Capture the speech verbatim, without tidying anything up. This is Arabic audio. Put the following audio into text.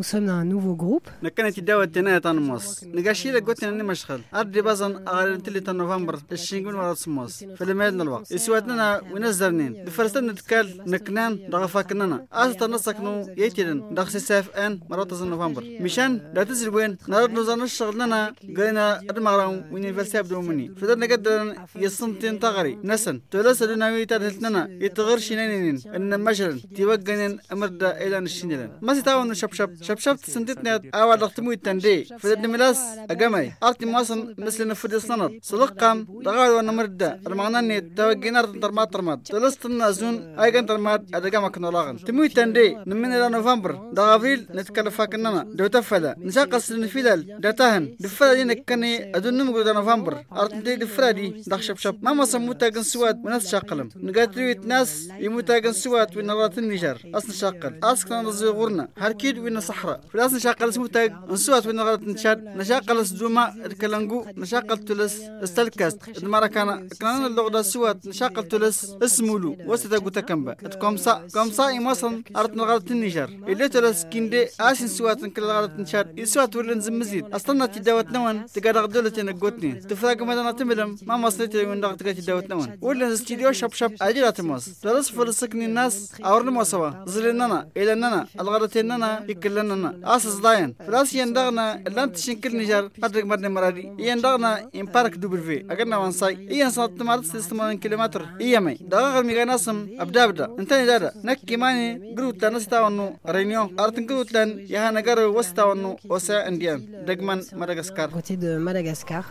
nous sommes un nouveau groupe. نكنت الدواء التناية تنمص نقاشي لك قلت إني مشغل أردي بازن أغارنت اللي تنوفمبر الشينجون ورا تسموس فلما يدنا الوقت يسواتنا ونزرنين بفرستنا نتكال نكنان دغفاكننا أصلا نسكنو يتيرن دغسي ساف أن مرات نوفمبر مشان لا تزل وين نرد نزار نشغلنا قلنا المغرب ونيفرسيا بدو مني فدرنا قدر يصنتين تغري نسن تولس دناوي ترهتنا يتغير شنين إن مجرن توجهن أمرد إلى الشنيلن ما ستاون شب شب شب شب سنتنا أول ضغطمو التندي فدرنا ملاس أجمعي أرتي ماسن مثل نفذ الصند سلقام دغال ونمرد المعنى إن توجهنا ترمات ترمات تولستنا زون أيضا ترمات أدجام كنولاغن تموي التندي نمن إلى نوفمبر دغافيل نتكلف كننا دو تفلا نساقس النفيلال دتاهن دفلا دي نكني أدون نمجد نوفمبر أرتي دفلا دي دخ شب شب ما مصم متاجن سواد وناس شاقلم نقاتلويت ناس يمتاجن سواد ونرات النجار أصل شاقل أسكن نزغورنا هركيد وين صحراء فلاس نشاقل اسمه تاج نسوات ونرات نشاد نشاقل سدوما الكلانجو نشاقل تلس استلكاست المرة كان كان اللغة سواد نشاقل تلس اسمولو وستاجو تكمبا تكمسا كمسا يمصن أرت نغلط النجار اللي تلس كيندي آسن سواد نكل غلط نشاد يسوات ولن زمزيد أصلنا تداوت نون تقدر دولة نقطني تفرق مدنا تملم ما مصلتي من دغت تداوت نون ولا استديو شب شب أجل تماس تلس فلسكن الناس أورنا مصوا زلنا إلى ننا الغرتنا يكلنا أساس ضاين فلاس يندغنا لان تشكل نجار قدر مرن مرادي يندغنا إن بارك دوبرفي أجرنا وانصاي إيه صوت مارس ثمانين كيلومتر إيه ماي دغر ميغاناسم أبدا أبدا أنتني دادا نك ماني جروت نستاونو رينيو أرتن جروت لان يهانا جرو وستاونو وسا إنديان دجمان مدغشقر Côté de Madagascar.